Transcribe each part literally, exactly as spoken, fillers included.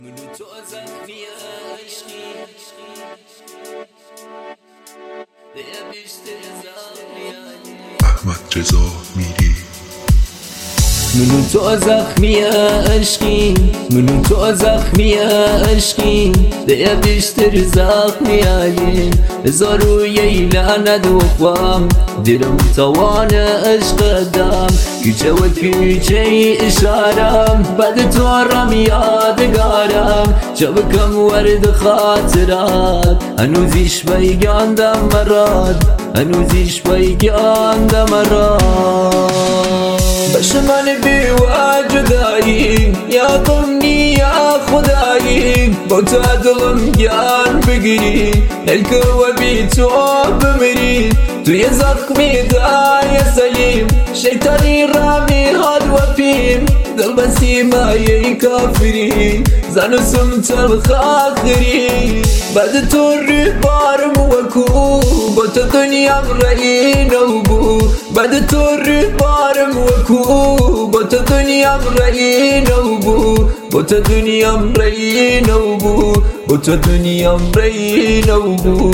من و تو زخمی عشقی ده بیشتر زخمی احمد رضا میری. من و تو زخمی عشقی من و تو زخمی عشقی ده بیشتر زخمی علیم هزار و یه لعنت و خوام دلم توان عشق دم کوچه و کوچه اشارم بعد تو رم یادگارم شبکم ورد خاطرات هنوزیش بیگاندم مراد هنوزیش بیگاندم مراد باش من بی وجدایی یا قمنی یا خدایی با تو دلم گیان بگیری هلکه و بی تو بمیری توی زخمی دای سلیم شیطانی را میهاد و پیم دل بسی مایه کافری زن و سم تلخ آخری بعد تو روی بارم وکو با تو دنیام رئی نوبو بعد تو روی بارم وکو با تو دنیام رئی نوبو با تو دنیام رئی نوبو با تو دنیام رئی نوبو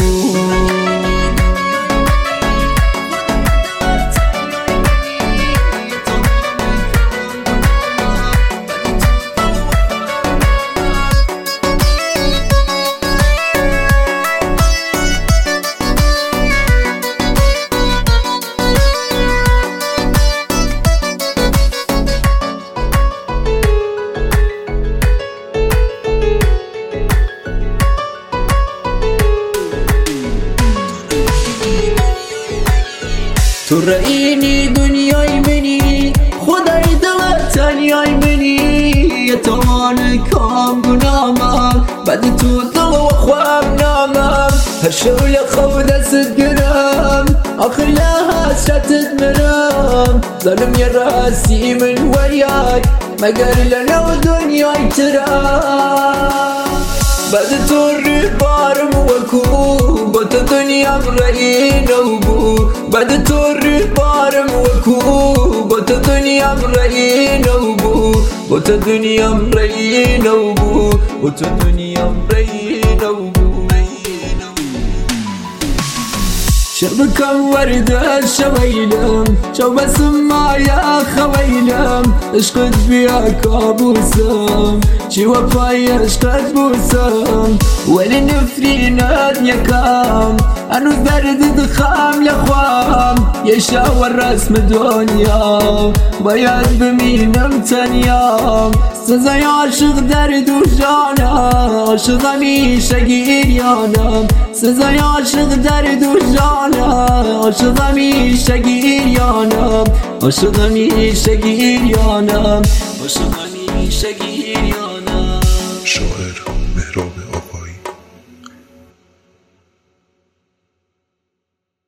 تو رئینی دنیای منی خدای دل تنیای منی یتوان کام گنامم بعد تو دل و خواب نامم هر شول خواب دست گرم آخر لحظتت مرم ظلم یا راسی من ویای مگر لنو دنیای ترم بعد تو روی بارم وکو با تو دنیام رئی نوبو بعد تو روی بارم وکو با تو دنیام رئی نوبو با تو دنیام رئی نوبو با تو دنیام رئی نوبو شبكم ورد الشويلم شو بس ما يا خويلم اشقد بيا كابوسم شي وفاي اشقد بوسم ولي نفرينا يكام انو درد دخام لخوام يشاور رسم دنيا بياد بمينم تنيام سزاي عاشق درد وجانا عاشق ميشا گيريانا سزاي عاشق درد وجانا عاشق همیشه گیریانم عاشق همیشه گیریانم عاشق همیشه گیریانم